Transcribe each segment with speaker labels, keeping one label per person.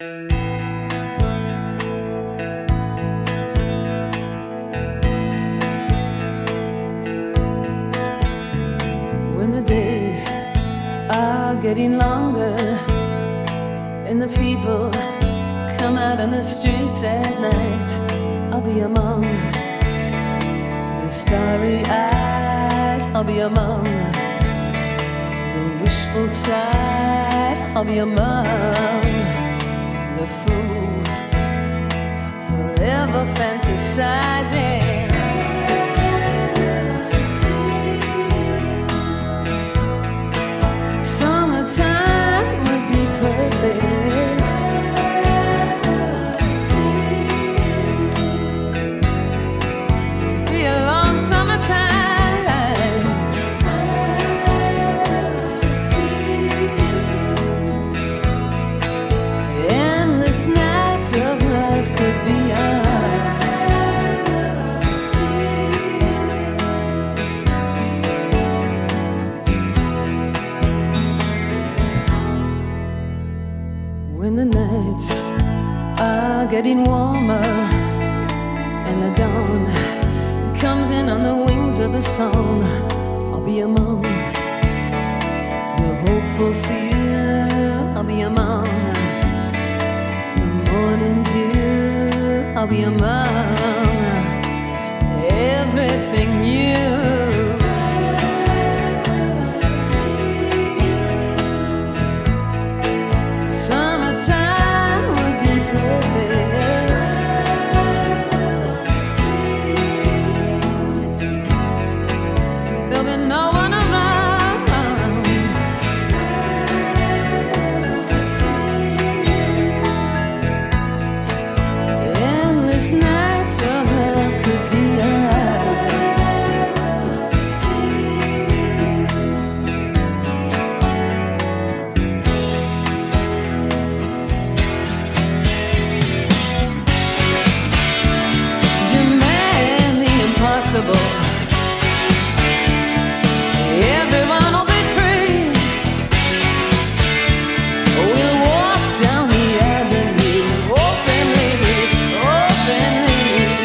Speaker 1: When the days are getting longer and the people come out on the streets at night, I'll be among the starry eyes. I'll be among the wishful sighs. I'll be among the fools forever fantasizing. Summertime would be perfect. It'd be a long summertime. Endless nights of love could be ours. When the nights are getting warmer and the dawn comes in on the wings of a song, I'll be among the hopeful fear. I'll be among the morning dew. I'll be among everything new. Summertime would be perfect. There'll be no one around. Endless nights of love could be ours. Demand the impossible. Everyone will be free. We'll walk down the avenue openly, openly.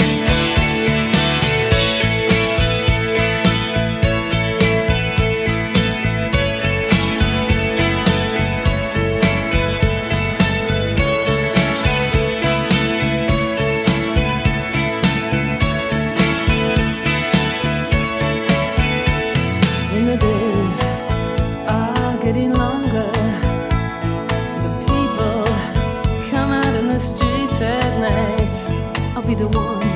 Speaker 1: When the days are getting longer, the people come out in the streets at night, I'll be the one